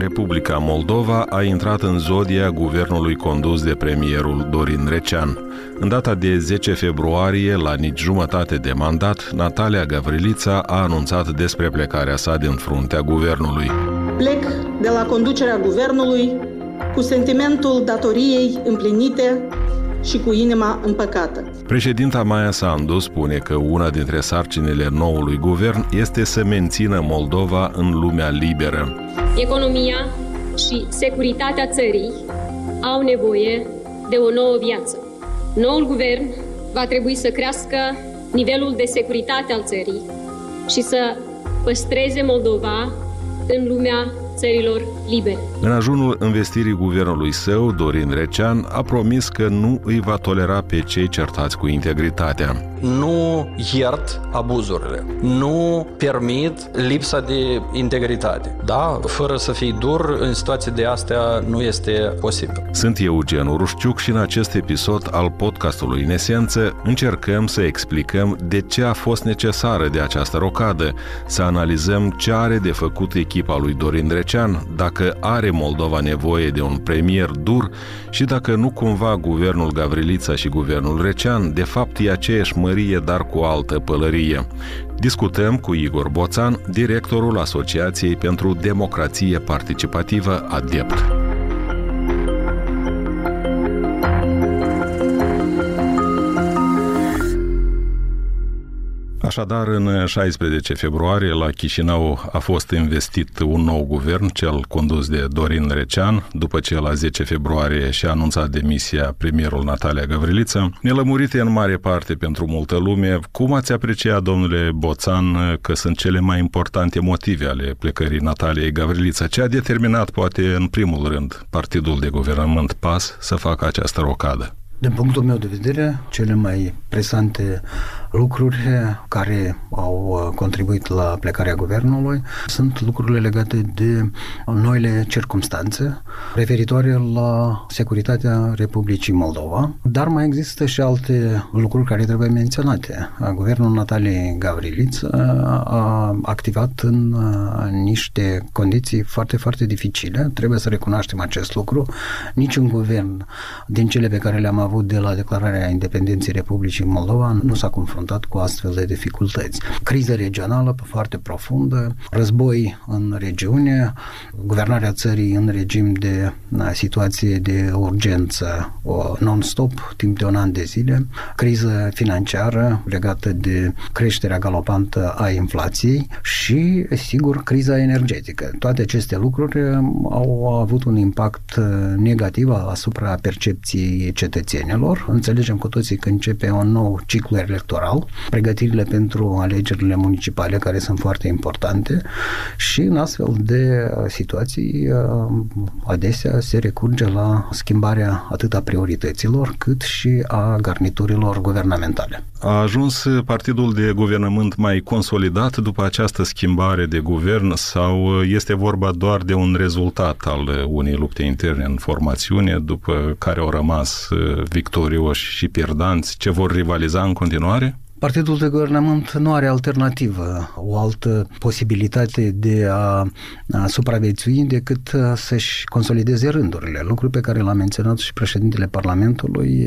Republica Moldova a intrat în zodia guvernului condus de premierul Dorin Recean. În data de 10 februarie, la nici jumătate de mandat, Natalia Gavrilița a anunțat despre plecarea sa din fruntea guvernului. Plec de la conducerea guvernului cu sentimentul datoriei împlinite și cu inima împăcată. Președinta Maia Sandu spune că una dintre sarcinile noului guvern este să mențină Moldova în lumea liberă. Economia și securitatea țării au nevoie de o nouă viață. Noul guvern va trebui să crească nivelul de securitate al țării și să păstreze Moldova în lumea țărilor libere. În ajunul învestirii guvernului său, Dorin Recean a promis că nu îi va tolera pe cei certați cu integritatea. Nu iert abuzurile, nu permit lipsa de integritate. Da, fără să fii dur, în situații de astea nu este posibil. Sunt Eugen Urușciuc și în acest episod al podcastului În Esență încercăm să explicăm de ce a fost necesară de această rocadă, să analizăm ce are de făcut echipa lui Dorin Recean, dacă are Moldova nevoie de un premier dur și dacă nu cumva guvernul Gavrilița și guvernul Recean de fapt e aceeași mărie, dar cu altă pălărie. Discutăm cu Igor Boțan, directorul Asociației pentru Democrație Participativă ADEPT. Așadar, în 16 februarie, la Chișinău a fost investit un nou guvern, cel condus de Dorin Recean, după ce la 10 februarie și-a anunțat demisia premierul Natalia Gavrilița. Nelămurite în mare parte pentru multă lume. Cum ați apreciat, domnule Boțan, că sunt cele mai importante motive ale plecării Nataliei Gavrilița? Ce a determinat, poate, în primul rând, partidul de guvernământ PAS să facă această rocadă? Din punctul meu de vedere, cele mai presante lucruri care au contribuit la plecarea guvernului sunt lucrurile legate de noile circumstanțe referitoare la securitatea Republicii Moldova, dar mai există și alte lucruri care trebuie menționate. Guvernul Nataliei Gavrilița a activat în niște condiții foarte, foarte dificile. Trebuie să recunoaștem acest lucru. Niciun guvern din cele pe care le-am avut de la declararea independenței Republicii Moldova nu s-a confruntat cu astfel de dificultăți. Criză regională foarte profundă, război în regiune, guvernarea țării în regim de situație de urgență non-stop timp de un an de zile, criză financiară legată de creșterea galopantă a inflației și, sigur, criza energetică. Toate aceste lucruri au avut un impact negativ asupra percepției cetățenilor. Înțelegem cu toții că începe un nou ciclu electoral, pregătirile pentru alegerile municipale care sunt foarte importante și în astfel de situații adesea se recurge la schimbarea atât a priorităților cât și a garniturilor guvernamentale. A ajuns partidul de guvernământ mai consolidat după această schimbare de guvern sau este vorba doar de un rezultat al unei lupte interne în formațiune, după care au rămas victorioși și pierdanți, ce vor rivaliza în continuare? Partidul de guvernământ nu are alternativă, o altă posibilitate de a supraviețui decât să-și consolideze rândurile, lucru pe care l-a menționat și președintele Parlamentului,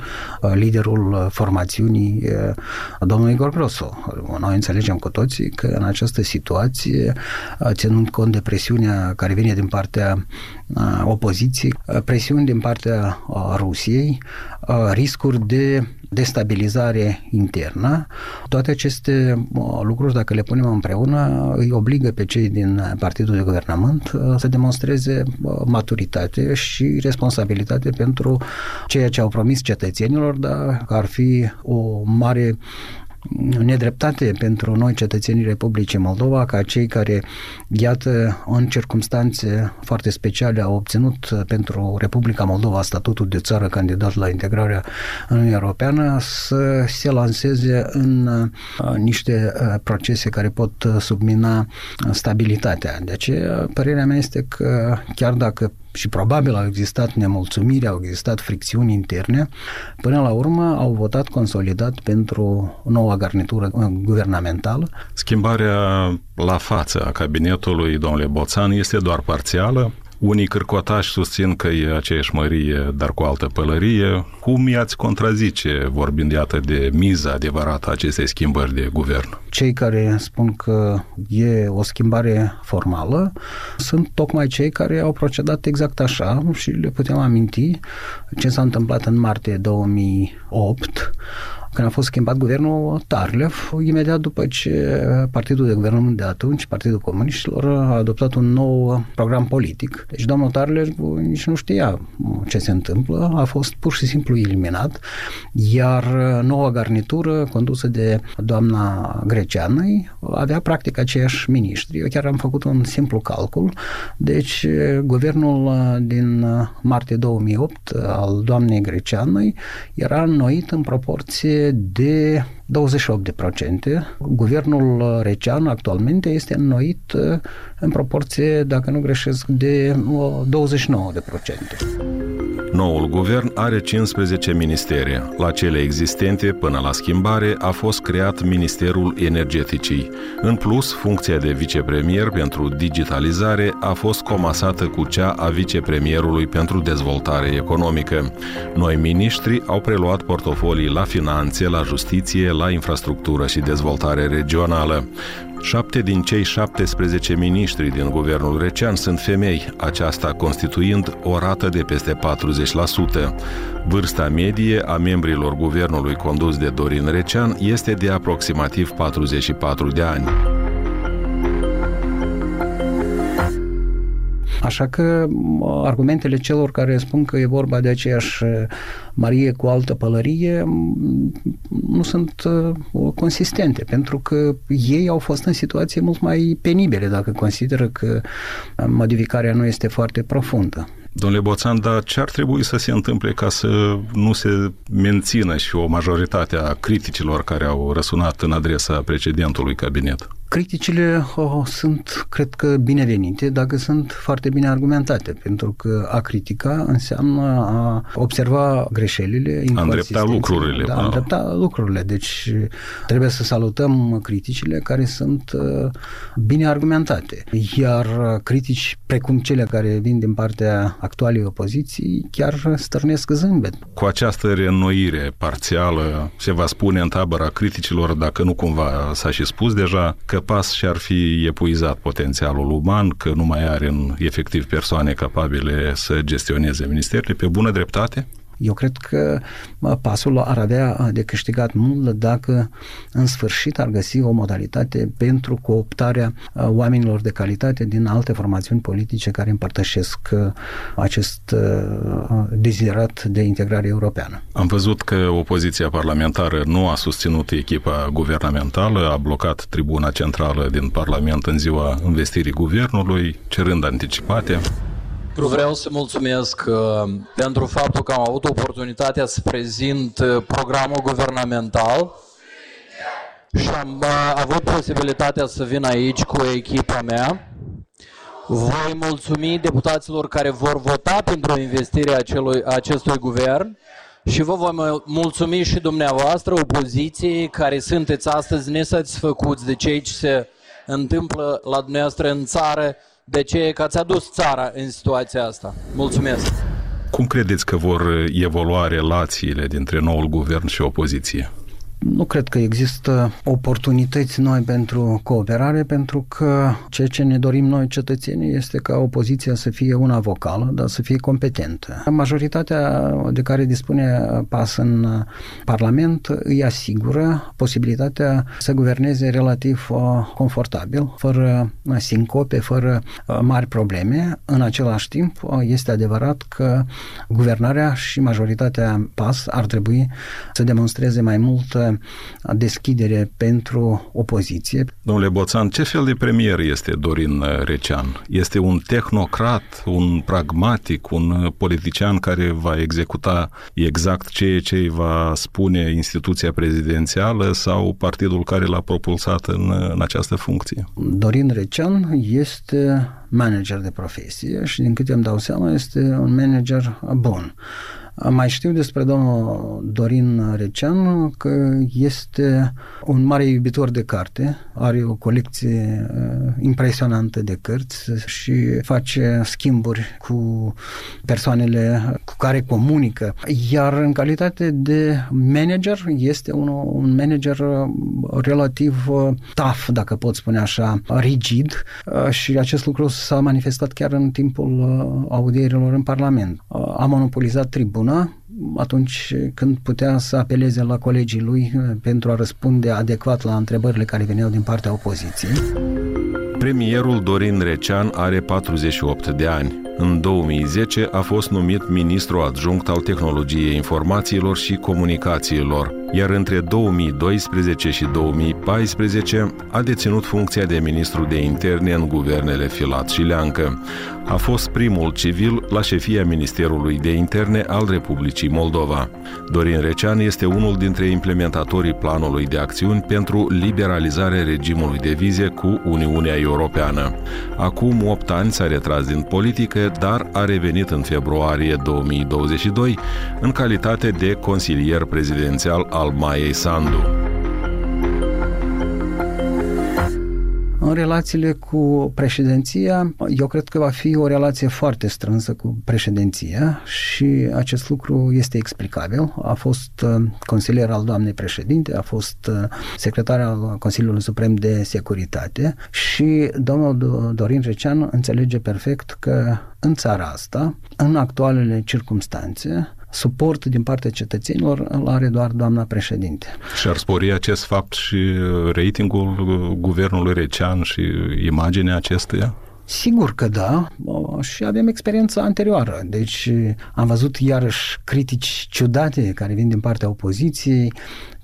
liderul formațiunii, domnul Igor Grosu. Noi înțelegem cu toții că în această situație, ținând cont de presiunea care vine din partea opoziției, presiuni din partea Rusiei, riscuri de destabilizare internă. Toate aceste lucruri, dacă le punem împreună, îi obligă pe cei din partidul de guvernământ să demonstreze maturitate și responsabilitate pentru ceea ce au promis cetățenilor, dar ar fi o mare nedreptate pentru noi, cetățenii Republicii Moldova, ca cei care, iată, în circumstanțe foarte speciale au obținut pentru Republica Moldova statutul de țară candidat la integrarea în Uniunea Europeană, să se lanseze în niște procese care pot submina stabilitatea. De aceea, părerea mea este că chiar dacă și probabil au existat nemulțumiri, au existat fricțiuni interne, până la urmă au votat consolidat pentru noua garnitură guvernamentală. Schimbarea la față a cabinetului, domnule Boțan, este doar parțială. Unii cârcotași susțin că e aceeași mărie, dar cu altă pălărie. Cum i-ați contrazice, vorbind iată de miza adevărată a acestei schimbări de guvern? Cei care spun că e o schimbare formală sunt tocmai cei care au procedat exact așa și le putem aminti ce s-a întâmplat în martie 2008, când a fost schimbat guvernul Tarlev, imediat după ce partidul de guvernământ de atunci, Partidul Comuniștilor, a adoptat un nou program politic. Deci domnul Tarlev nici nu știa ce se întâmplă, a fost pur și simplu eliminat, iar noua garnitură, condusă de doamna Greceanăi, avea practic aceiași miniștri. Eu chiar am făcut un simplu calcul. Deci guvernul din martie 2008 al doamnei Greceanăi era înnoit în proporție de 28%. Guvernul Recean actualmente este înnoit în proporție, dacă nu greșesc, de 29%. Noul guvern are 15 ministere. La cele existente, până la schimbare, a fost creat Ministerul Energeticii. În plus, funcția de vicepremier pentru digitalizare a fost comasată cu cea a vicepremierului pentru dezvoltare economică. Noi miniștri au preluat portofolii la finanțe, la justiție, la infrastructură și dezvoltare regională. 7 din cei 17 miniștri din guvernul Recean sunt femei, aceasta constituind o rată de peste 40%. Vârsta medie a membrilor guvernului condus de Dorin Recean este de aproximativ 44 de ani. Așa că argumentele celor care spun că e vorba de aceeași mărie cu altă pălărie nu sunt consistente, pentru că ei au fost în situații mult mai penibile dacă consideră că modificarea nu este foarte profundă. Domnule Boțan, dar ce ar trebui să se întâmple ca să nu se mențină și o majoritate a criticilor care au răsunat în adresa precedentului cabinet? Criticile sunt, cred că, binevenite dacă sunt foarte bine argumentate, pentru că a critica înseamnă a observa greșelile, a îndrepta lucrurile. Da, a îndrepta lucrurile. Deci trebuie să salutăm criticile care sunt bine argumentate. Iar critici precum cele care vin din partea actualei opoziții chiar stârnesc zâmbet. Cu această reînnoire parțială se va spune în tabăra criticilor, dacă nu cumva s-a și spus deja, că PAS și-ar fi epuizat potențialul uman, că nu mai are efectiv persoane capabile să gestioneze ministerele, pe bună dreptate? Eu cred că PAS-ul ar avea de câștigat mult dacă în sfârșit ar găsi o modalitate pentru cooptarea oamenilor de calitate din alte formațiuni politice care împărtășesc acest deziderat de integrare europeană. Am văzut că opoziția parlamentară nu a susținut echipa guvernamentală, a blocat tribuna centrală din Parlament în ziua învestirii guvernului, cerând anticipate. Vreau să mulțumesc pentru faptul că am avut oportunitatea să prezint programul guvernamental și am avut posibilitatea să vin aici cu echipa mea. Voi mulțumi deputaților care vor vota pentru investirea acestui guvern și vă voi mulțumi și dumneavoastră, opoziției, care sunteți astăzi nesatisfăcuți de ceea ce se întâmplă la dumneavoastră în țară, de ce că ați adus țara în situația asta. Mulțumesc! Cum credeți că vor evolua relațiile dintre noul guvern și opoziție? Nu cred că există oportunități noi pentru cooperare, pentru că ceea ce ne dorim noi cetățenii este ca opoziția să fie una vocală, dar să fie competentă. Majoritatea de care dispune PAS în Parlament îi asigură posibilitatea să guverneze relativ confortabil, fără sincope, fără mari probleme. În același timp, este adevărat că guvernarea și majoritatea PAS ar trebui să demonstreze mai mult multă deschidere pentru opoziție. Domnule Boțan, ce fel de premier este Dorin Recean? Este un tehnocrat, un pragmatic, un politician care va executa exact ceea ce îi va spune instituția prezidențială sau partidul care l-a propulsat în această funcție? Dorin Recean este manager de profesie și, din câte îmi dau seama, este un manager bun. Mai știu despre domnul Dorin Recean că este un mare iubitor de carte, are o colecție impresionantă de cărți și face schimburi cu persoanele cu care comunică. Iar în calitate de manager este un manager relativ tough, dacă pot spune așa, rigid, și acest lucru s-a manifestat chiar în timpul audierilor în Parlament. A monopolizat tribuna atunci când putea să apeleze la colegii lui pentru a răspunde adecvat la întrebările care veneau din partea opoziției. Premierul Dorin Recean are 48 de ani. În 2010 a fost numit ministru adjunct al tehnologiei informațiilor și comunicațiilor, iar între 2012 și 2014 a deținut funcția de ministru de interne în guvernele Filat și Leancă. A fost primul civil la șefia Ministerului de Interne al Republicii Moldova. Dorin Recean este unul dintre implementatorii planului de acțiuni pentru liberalizarea regimului de vize cu Uniunea Europeană. Acum 8 ani s-a retras din politică, dar a revenit în februarie 2022 în calitate de consilier prezidențial al Maiei Sandu. În relațiile cu președinția, eu cred că va fi o relație foarte strânsă cu președinția și acest lucru este explicabil. A fost consilier al doamnei președinte, a fost secretar al Consiliului Suprem de Securitate și domnul Dorin Recean înțelege perfect că în țara asta, în actualele circumstanțe, suport din partea cetățenilor îl are doar doamna președinte. Și ar spori acest fapt și ratingul guvernului Recean și imaginea acestuia? Sigur că da, și avem experiența anterioară. Deci am văzut iarăși critici ciudate care vin din partea opoziției,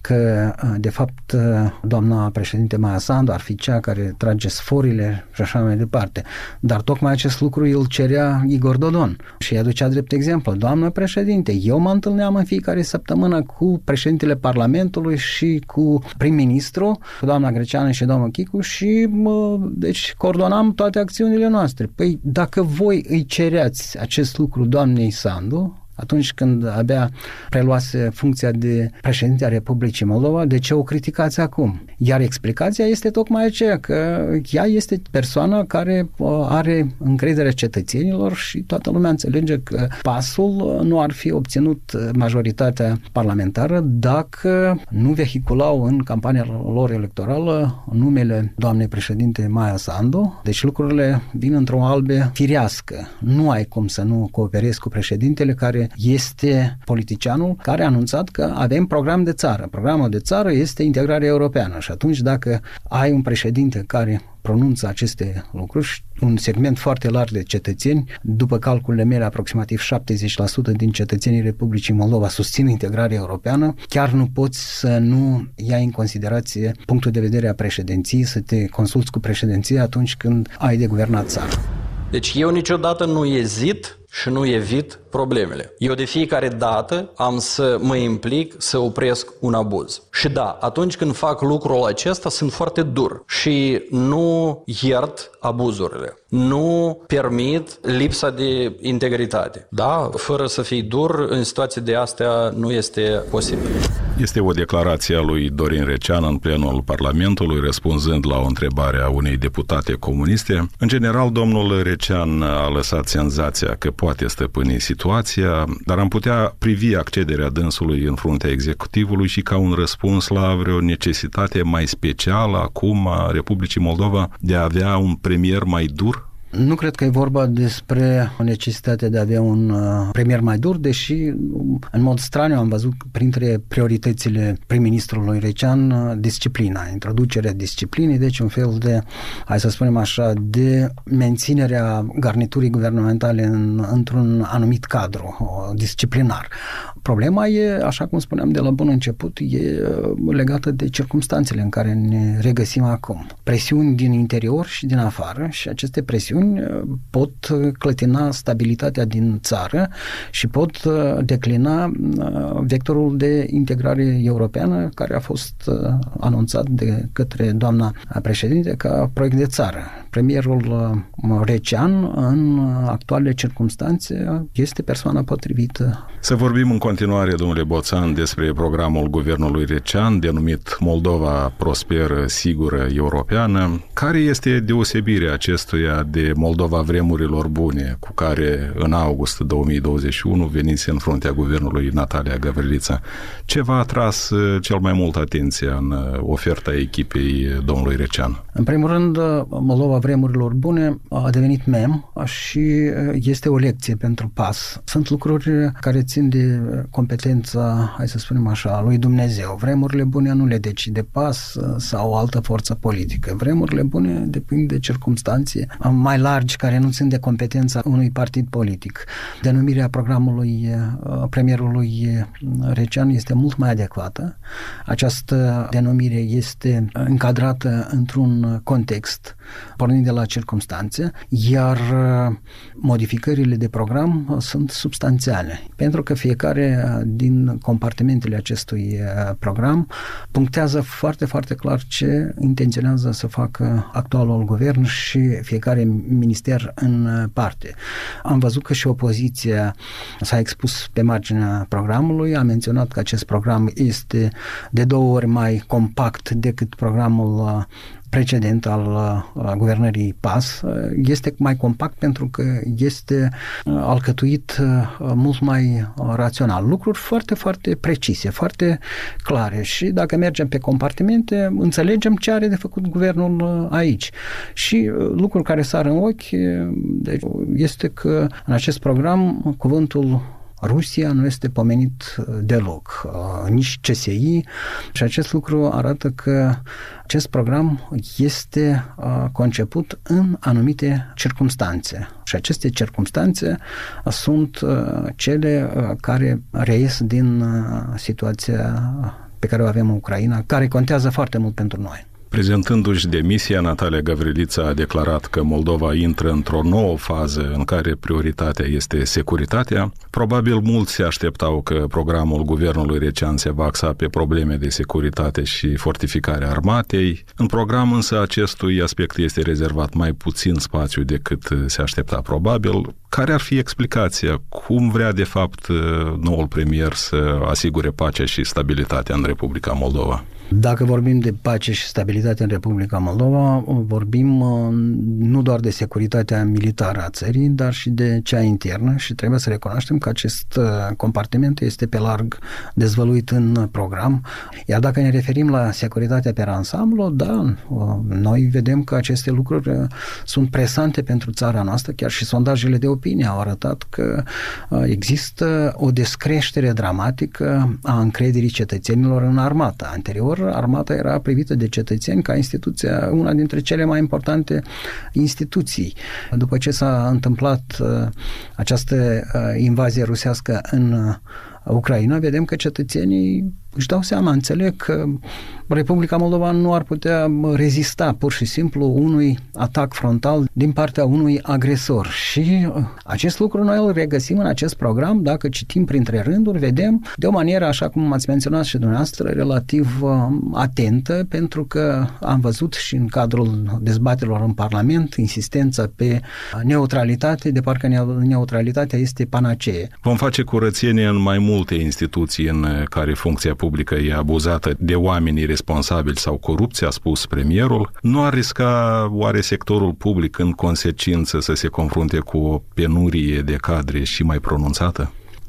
că de fapt doamna președinte Maia Sandu ar fi cea care trage sforile și așa mai departe. Dar tocmai acest lucru îl cerea Igor Dodon și îi aducea drept exemplu. Doamnă președinte, eu mă întâlneam în fiecare săptămână cu președintele Parlamentului și cu prim-ministru, cu doamna Greceană și domnul Chicu și deci coordonam toate acțiunile noastre. Păi dacă voi îi cereați acest lucru doamnei Sandu, atunci când abia preluase funcția de președinte a Republicii Moldova, de ce o criticați acum? Iar explicația este tocmai aceea că ea este persoana care are încrederea cetățenilor și toată lumea înțelege că pasul nu ar fi obținut majoritatea parlamentară dacă nu vehiculau în campania lor electorală numele doamnei președinte Maia Sandu. Deci lucrurile vin într-o albe firească. Nu ai cum să nu cooperezi cu președintele care este politicianul care a anunțat că avem program de țară. Programul de țară este integrarea europeană și atunci dacă ai un președinte care pronunță aceste lucruri, un segment foarte larg de cetățeni, după calculele mele aproximativ 70% din cetățenii Republicii Moldova susțin integrarea europeană, chiar nu poți să nu iai în considerație punctul de vedere a președinției, să te consulți cu președinția atunci când ai de guvernat țara. Deci eu niciodată nu ezit și nu evit problemele. Eu de fiecare dată am să mă implic să opresc un abuz. Și da, atunci când fac lucrul acesta sunt foarte dur și nu iert abuzurile. Nu permit lipsa de integritate. Da, fără să fii dur, în situații de astea nu este posibil. Este o declarație a lui Dorin Recean în plenul Parlamentului, răspunzând la o întrebare a unei deputate comuniste. În general, domnul Recean a lăsat senzația că poate stăpâni situația, dar am putea privi accederea dânsului în fruntea executivului și ca un răspuns la vreo necesitate mai specială acum a Republicii Moldova de a avea un premier mai dur? Nu cred că e vorba despre necesitatea de a avea un premier mai dur, deși în mod straniu am văzut printre prioritățile prim-ministrului Recean disciplina, introducerea disciplinei, deci un fel de, hai să spunem așa, de menținerea garniturii guvernamentale într-un anumit cadru disciplinar. Problema e, așa cum spuneam de la bun început, e legată de circumstanțele în care ne regăsim acum. Presiuni din interior și din afară și aceste presiuni pot clătina stabilitatea din țară și pot declina vectorul de integrare europeană care a fost anunțat de către doamna președinte ca proiect de țară. Premierul Recean, în actualele circumstanțe, este persoana potrivită. Să vorbim în continuare, domnule Boțan, despre programul guvernului Recean, denumit Moldova prosperă, sigură, europeană. Care este deosebirea acestuia de Moldova vremurilor bune, cu care în august 2021 venise în fruntea guvernului Natalia Gavrilița? Ce v-a atras cel mai mult atenția în oferta echipei domnului Recean? În primul rând, Moldova vremurilor bune a devenit mem și este o lecție pentru PAS. Sunt lucruri care țin de competența, hai să spunem așa, lui Dumnezeu. Vremurile bune nu le decide PAS sau o altă forță politică. Vremurile bune depind de circumstanțe mai largi care nu țin de competența unui partid politic. Denumirea programului premierului Recean este mult mai adecvată. Această denumire este încadrată într-un context pornind de la circumstanțe, iar modificările de program sunt substanțiale, pentru că fiecare din compartimentele acestui program punctează foarte, foarte clar ce intenționează să facă actualul guvern și fiecare minister în parte. Am văzut că și opoziția s-a expus pe marginea programului, a menționat că acest program este de 2 ori mai compact decât programul precedent al guvernării PAS. Este mai compact pentru că este alcătuit mult mai rațional. Lucruri foarte, foarte precise, foarte clare și dacă mergem pe compartimente, înțelegem ce are de făcut guvernul aici. Și lucrul care sar în ochi este că în acest program cuvântul Rusia nu este pomenit deloc, nici CSI, și acest lucru arată că acest program este conceput în anumite circumstanțe. Și aceste circumstanțe sunt cele care reies din situația pe care o avem în Ucraina, care contează foarte mult pentru noi. Prezentându-și demisia, Natalia Gavrilița a declarat că Moldova intră într-o nouă fază în care prioritatea este securitatea. Probabil mulți se așteptau că programul guvernului Recean se va axa pe probleme de securitate și fortificarea armatei. În program însă acestui aspect este rezervat mai puțin spațiu decât se aștepta probabil. Care ar fi explicația? Cum vrea de fapt noul premier să asigure pacea și stabilitatea în Republica Moldova? Dacă vorbim de pace și stabilitate în Republica Moldova, vorbim nu doar de securitatea militară a țării, dar și de cea internă și trebuie să recunoaștem că acest compartiment este pe larg dezvăluit în program. Iar dacă ne referim la securitatea pe ansamblu, da, noi vedem că aceste lucruri sunt presante pentru țara noastră, chiar și sondajele de opinie au arătat că există o descreștere dramatică a încrederii cetățenilor în armată. Anterior, armata era privită de cetățeni ca instituția, una dintre cele mai importante instituții. După ce s-a întâmplat această invazie rusească în Ucraina, vedem că cetățenii își dau seama, înțeleg că Republica Moldova nu ar putea rezista pur și simplu unui atac frontal din partea unui agresor. Și acest lucru noi îl regăsim în acest program, dacă citim printre rânduri, vedem de o manieră, așa cum ați menționat și dumneavoastră, relativ atentă, pentru că am văzut și în cadrul dezbaterilor în Parlament insistența pe neutralitate, de parcă neutralitatea este panacee. Vom face curățenie în mai multe instituții în care funcția publică e abuzată de oamenii responsabili sau corupți, a spus premierul. Nu ar risca oare sectorul public în consecință să se confrunte cu o penurie de cadre și mai pronunțată?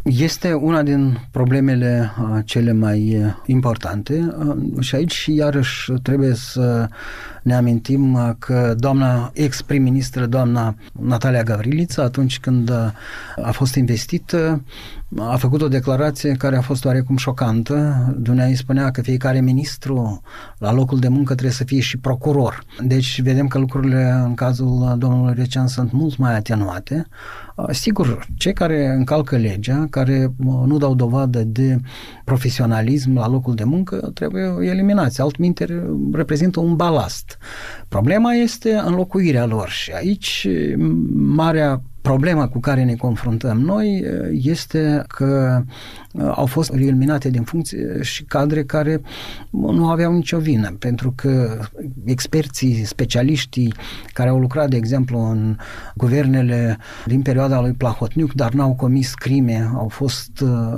Este una din problemele cele mai importante și aici iarăși trebuie să ne amintim că doamna ex-prim-ministră, doamna Natalia Gavrilița, atunci când a fost investită, a făcut o declarație care a fost oarecum șocantă. Dumnezeu spunea că fiecare ministru la locul de muncă trebuie să fie și procuror. Deci vedem că lucrurile în cazul domnului Recean sunt mult mai atenuate. Sigur, cei care încalcă legea, care nu dau dovadă de profesionalism la locul de muncă, trebuie eliminați. Altminteri reprezintă un balast. Problema este înlocuirea lor și aici marea problema cu care ne confruntăm noi este că au fost eliminate din funcție și cadre care nu aveau nicio vină, pentru că experții, specialiștii care au lucrat, de exemplu, în guvernele din perioada lui Plahotniuc, dar n-au comis crime, au fost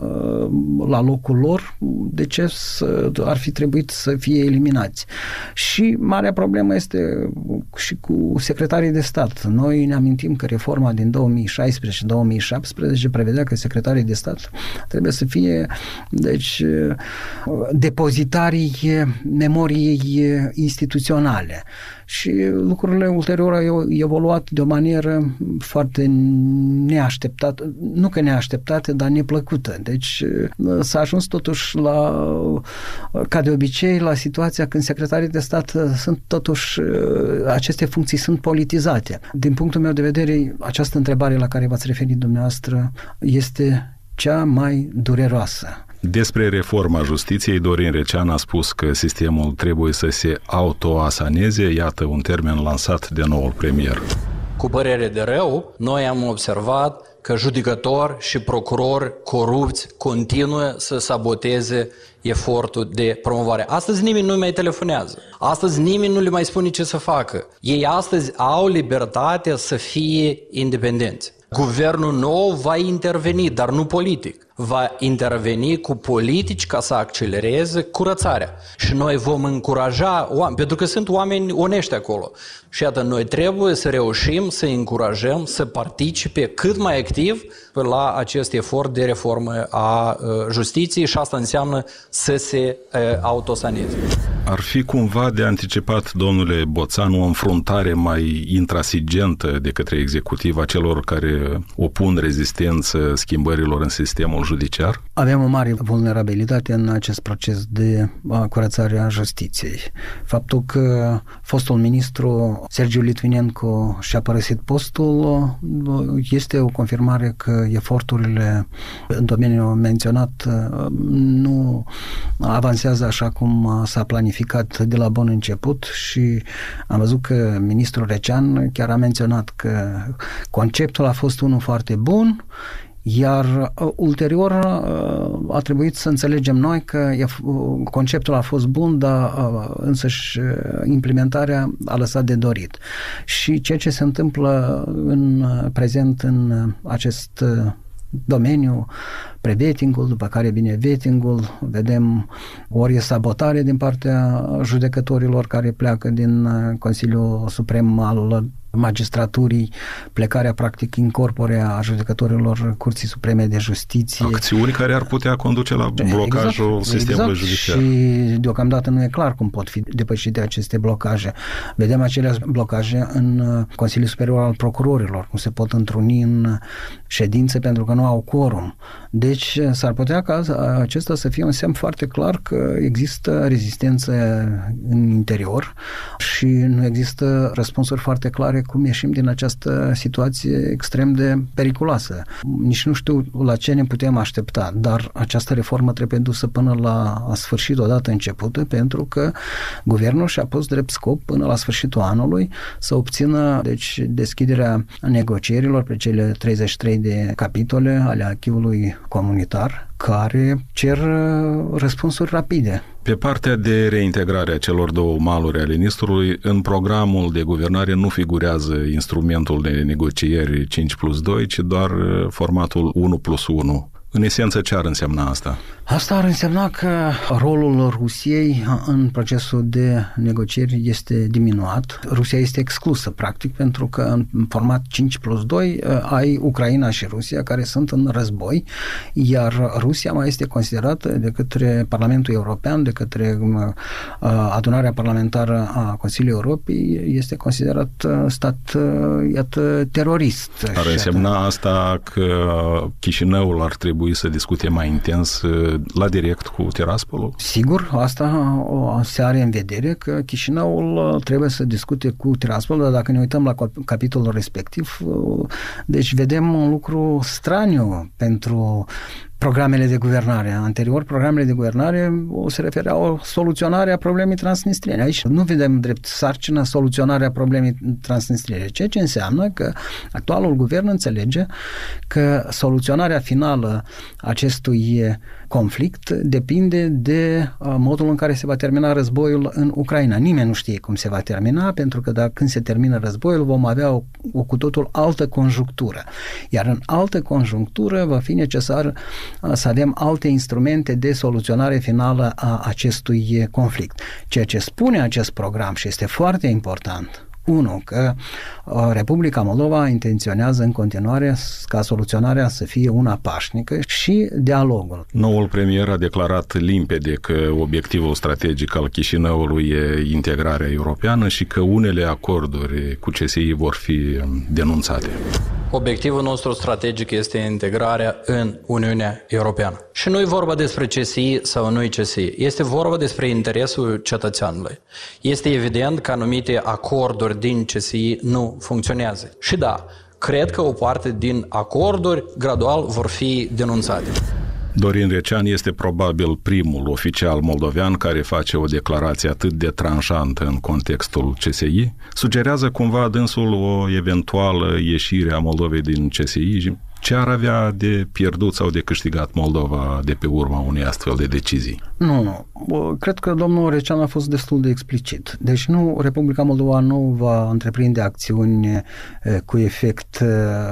la locul lor, de ce ar fi trebuit să fie eliminați? Și marea problemă este și cu secretarii de stat. Noi ne amintim că reforma din 2016-2017 prevedea că secretarii de stat trebuie să fie, deci, depozitarii memoriei instituționale. Și lucrurile ulterior au evoluat de o manieră foarte neașteptată, nu că neașteptată, dar neplăcută. Deci s-a ajuns totuși la, ca de obicei, la situația când secretarii de stat sunt totuși, aceste funcții sunt politizate. Din punctul meu de vedere, această întrebare la care v-ați referit dumneavoastră este cea mai dureroasă. Despre reforma justiției, Dorin Recean a spus că sistemul trebuie să se autoasaneze, iată un termen lansat de noul premier. Cu părere de rău, noi am observat că judecători și procurori corupți continuă să saboteze efortul de promovare. Astăzi nimeni nu mai telefonează. Astăzi nimeni nu le mai spune ce să facă. Ei astăzi au libertatea să fie independenți. Guvernul nou va interveni, dar nu politic. Va interveni cu politici ca să accelereze curățarea. Și noi vom încuraja oameni, pentru că sunt oameni onești acolo. Și iată, noi trebuie să reușim să încurajăm să participe cât mai activ la acest efort de reformă a justiției și asta înseamnă să se autosaneze. Ar fi cumva de anticipat, domnule Boțan, o înfruntare mai intransigentă de către executiv a celor care opun rezistență schimbărilor în sistemul judiciar? Avem o mare vulnerabilitate în acest proces de curățare a justiției. Faptul că fostul ministru Sergiu Litvinenko și-a părăsit postul este o confirmare că eforturile în domeniul menționat nu avansează așa cum s-a planificat de la bun început și am văzut că ministrul Recean chiar a menționat că conceptul a fost unul foarte bun, iar ulterior a trebuit să înțelegem noi că conceptul a fost bun, dar însăși implementarea a lăsat de dorit. Și ceea ce se întâmplă în prezent în acest domeniu, pre-vetting-ul, după care vine vetting-ul, vedem ori e sabotare din partea judecătorilor care pleacă din Consiliul Suprem al magistraturii, plecarea practic in corpore a judecătorilor Curții Supreme de Justiție. Acțiuni care ar putea conduce la blocajul sistemului judiciar. Și deocamdată nu e clar cum pot fi depășite aceste blocaje. Vedem aceleași blocaje în Consiliul Superior al Procurorilor, cum se pot întruni în ședințe pentru că nu au quorum. Deci s-ar putea ca acesta să fie un semn foarte clar că există rezistență în interior și nu există răspunsuri foarte clare cum ieșim din această situație extrem de periculoasă. Nici nu știu la ce ne putem aștepta, dar această reformă trebuie dusă până la sfârșit odată începută, pentru că guvernul și-a pus drept scop până la sfârșitul anului să obțină deci deschiderea negocierilor pe cele 33 de capitole ale acquis-ului comunitar care cer răspunsuri rapide. Pe partea de reintegrare a celor două maluri ale Nistrului, în programul de guvernare nu figurează instrumentul de negocieri 5+2, ci doar formatul 1+1. În esență, ce ar însemna asta? Asta ar însemna că rolul Rusiei în procesul de negocieri este diminuat. Rusia este exclusă, practic, pentru că în format 5+2 ai Ucraina și Rusia care sunt în război, iar Rusia mai este considerată de către Parlamentul European, de către adunarea parlamentară a Consiliului Europei, este considerat stat, iată, terorist. Ar însemna asta că Chișinăul ar trebui să discute mai intens la direct cu Tiraspolul? Sigur, asta se are în vedere că Chișinăul trebuie să discute cu Tiraspolul, dar dacă ne uităm la capitolul respectiv, deci vedem un lucru straniu pentru programele de guvernare. Anterior, programele de guvernare se refereau o soluționare a problemei transnistriene. Aici nu vedem drept sarcină soluționarea problemei transnistriene, ceea ce înseamnă că actualul guvern înțelege că soluționarea finală acestui conflict depinde de modul în care se va termina războiul în Ucraina. Nimeni nu știe cum se va termina, pentru că când se termină războiul vom avea o cu totul altă conjunctură. Iar în altă conjunctură va fi necesar să avem alte instrumente de soluționare finală a acestui conflict. Ceea ce spune acest program și este foarte important, unu, că Republica Moldova intenționează în continuare ca soluționarea să fie una pașnică și dialogul. Noul premier a declarat limpede că obiectivul strategic al Chișinăului e integrarea europeană și că unele acorduri cu CSI vor fi denunțate. Obiectivul nostru strategic este integrarea în Uniunea Europeană. Și nu e vorba despre CSI sau nu CSI. Este vorba despre interesul cetățeanului. Este evident că anumite acorduri din CSI nu funcționează. Și da, cred că o parte din acorduri gradual vor fi denunțate. Dorin Recean este probabil primul oficial moldovean care face o declarație atât de tranșantă în contextul CSI. Sugerează cumva dânsul o eventuală ieșire a Moldovei din CSI. Ce ar avea de pierdut sau de câștigat Moldova de pe urma unei astfel de decizii? Nu. Cred că domnul Recean a fost destul de explicit. Deci Republica Moldova nu va întreprinde acțiuni cu efect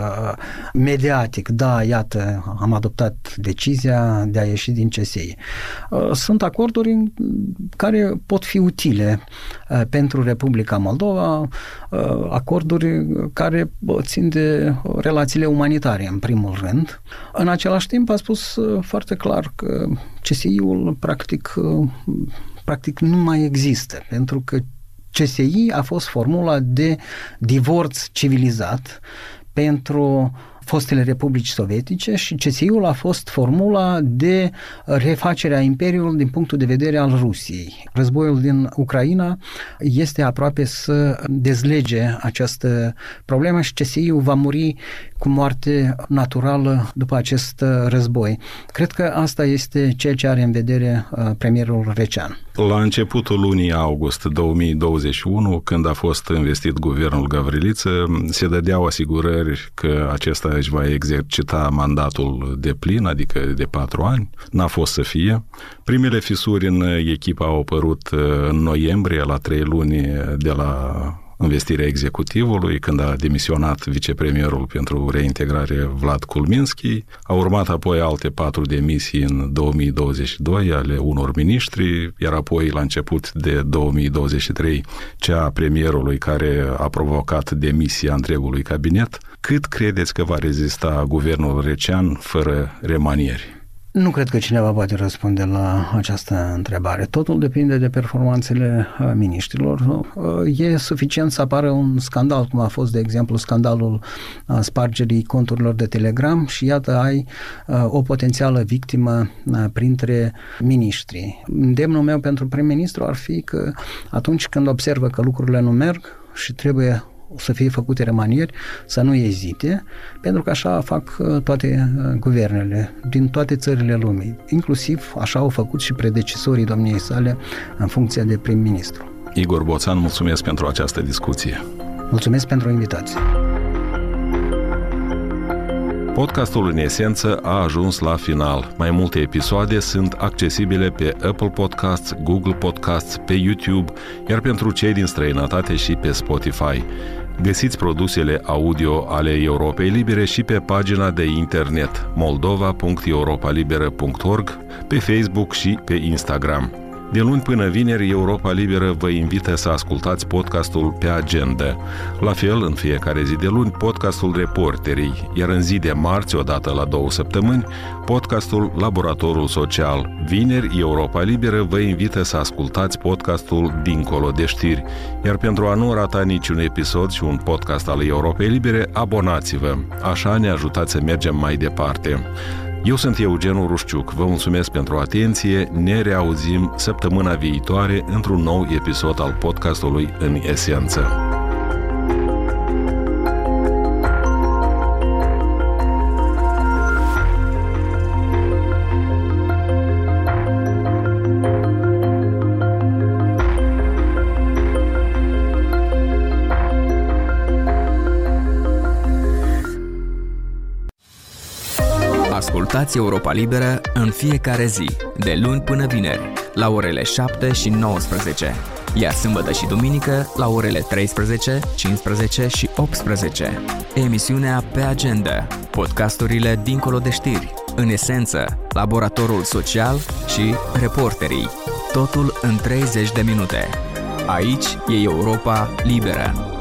mediatic. Da, iată, am adoptat decizia de a ieși din CSI. Sunt acorduri care pot fi utile pentru Republica Moldova, acorduri care țin de relațiile umanitare, în primul rând. În același timp a spus foarte clar că CSI-ul practic nu mai există, pentru că CSI a fost formula de divorț civilizat pentru fostele republici sovietice și CSI-ul a fost formula de refacere a Imperiului din punctul de vedere al Rusiei. Războiul din Ucraina este aproape să dezlege această problemă și CSI-ul va muri cu moarte naturală după acest război. Cred că asta este ceea ce are în vedere premierul Recean. La începutul lunii august 2021, când a fost investit guvernul Gavriliță, se dădeau asigurări că acesta își va exercita mandatul de plin, adică de 4 ani. N-a fost să fie. Primele fisuri în echipă au apărut în noiembrie, la 3 luni de la investirea executivului, când a demisionat vicepremierul pentru reintegrare Vlad Kulminski. A urmat apoi alte 4 demisii în 2022 ale unor miniștri, iar apoi la început de 2023 cea a premierului, care a provocat demisia întregului cabinet. Cât credeți că va rezista guvernul Recean fără remanieri? Nu cred că cineva poate răspunde la această întrebare. Totul depinde de performanțele miniștrilor. E suficient să apară un scandal, cum a fost, de exemplu, scandalul spargerii conturilor de Telegram și iată, ai o potențială victimă printre miniștri. Îndemnul meu pentru prim-ministru ar fi că atunci când observă că lucrurile nu merg și trebuie să fie făcute remanieri, să nu ezite, pentru că așa fac toate guvernele din toate țările lumii. Inclusiv așa au făcut și predecesorii domniei sale în funcția de prim-ministru. Igor Boțan, mulțumesc pentru această discuție. Mulțumesc pentru invitație. Podcastul în esență a ajuns la final. Mai multe episoade sunt accesibile pe Apple Podcasts, Google Podcasts, pe YouTube, iar pentru cei din străinătate și pe Spotify. Găsiți produsele audio ale Europei Libere și pe pagina de internet moldova.europalibera.org, pe Facebook și pe Instagram. De luni până vineri, Europa Liberă vă invită să ascultați podcastul Pe Agenda. La fel, în fiecare zi de luni, podcastul Reporterii, iar în zi de marți, odată la 2 săptămâni, podcastul Laboratorul Social. Vineri, Europa Liberă vă invită să ascultați podcastul Dincolo de știri, iar pentru a nu rata niciun episod și un podcast al Europei Libere, abonați-vă. Așa ne ajutați să mergem mai departe. Eu sunt Eugen Urușciuc, vă mulțumesc pentru atenție, ne reauzim săptămâna viitoare într-un nou episod al podcastului În Esență. Ascultați Europa Liberă în fiecare zi, de luni până vineri, la orele 7 și 19, iar sâmbătă și duminică la orele 13, 15 și 18. Emisiunea Pe Agenda, podcasturile Dincolo de știri, În Esență, Laboratorul Social și Reporterii. Totul în 30 de minute. Aici e Europa Liberă.